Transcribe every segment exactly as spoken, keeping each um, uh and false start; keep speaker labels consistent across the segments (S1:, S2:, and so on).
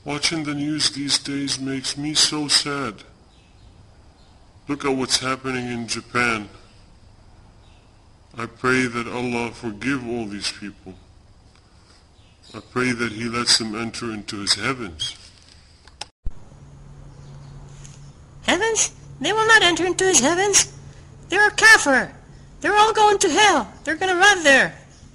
S1: Watching the news these days makes me so sad. Look at what's happening in Japan. I pray that Allah forgive all these people. I pray that He lets them enter into His heavens.
S2: Heavens? They will not enter into His heavens. They're a kafir. They're all going to hell. They're going to rot there.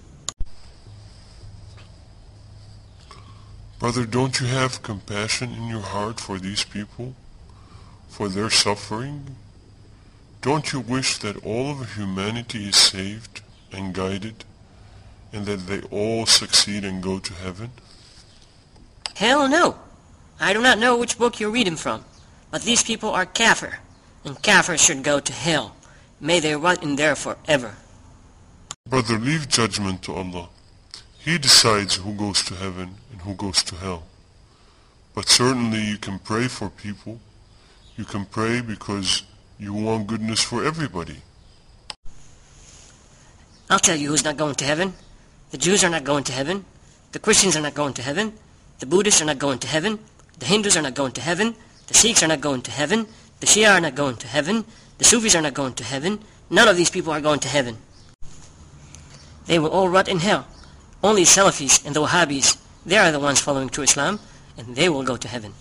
S1: Brother, don't you have compassion in your heart for these people, for their suffering? Don't you wish that all of humanity is saved and guided, and that they all succeed and go to heaven?
S2: Hell no. I do not know which book you're reading from, but these people are kafir, and kafir should go to hell. May they rot in there forever.
S1: Brother, leave judgment to Allah. He decides who goes to heaven and who goes to hell. But certainly you can pray for people. You can pray because you want goodness for everybody.
S2: I'll tell you who's not going to heaven. The Jews are not going to heaven. The Christians are not going to heaven. The Buddhists are not going to heaven. The Hindus are not going to heaven. The Sikhs are not going to heaven. The Shia are not going to heaven. The Sufis are not going to heaven. None of these people are going to heaven. They will all rot in hell. Only Salafis and the Wahhabis, they are the ones following true Islam, and they will go to heaven.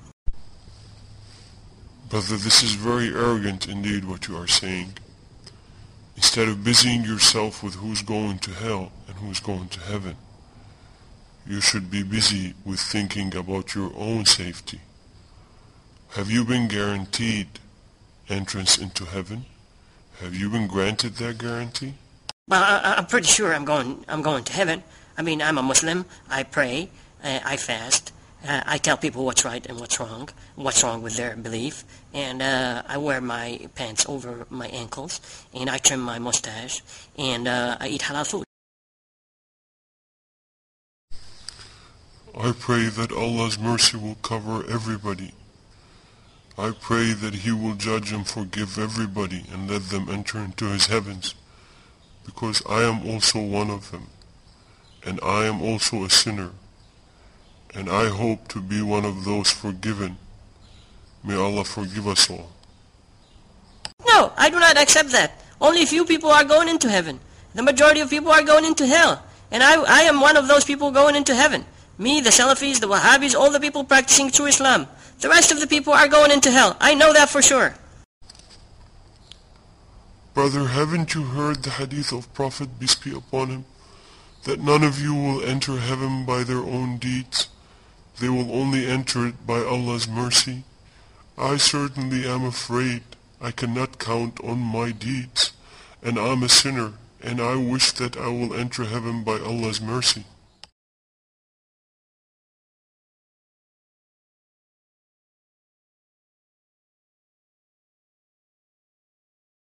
S1: Brother, this is very arrogant indeed what you are saying. Instead of busying yourself with who's going to hell and who's going to heaven, you should be busy with thinking about your own safety. Have you been guaranteed entrance into heaven? Have you been granted that guarantee?
S2: Well, I, I'm pretty sure I'm going. I'm going to heaven. I mean, I'm a Muslim. I pray. Uh, I fast. Uh, I tell people what's right and what's wrong. What's wrong with their belief. And uh, I wear my pants over my ankles. And I trim my mustache. And uh, I eat halal food.
S1: I pray that Allah's mercy will cover everybody. I pray that He will judge and forgive everybody and let them enter into His heavens. Because I am also one of them, and I am also a sinner, and I hope to be one of those forgiven. May Allah forgive us all.
S2: No, I do not accept that. Only few people are going into heaven. The majority of people are going into hell. And I, I am one of those people going into heaven. Me, the Salafis, the Wahhabis, all the people practicing true Islam. The rest of the people are going into hell. I know that for sure.
S1: Brother, haven't you heard the hadith of Prophet, peace be upon him, that none of you will enter heaven by their own deeds? They will only enter it by Allah's mercy. I certainly am afraid I cannot count on my deeds, and I'm a sinner, and I wish that I will enter heaven by Allah's mercy.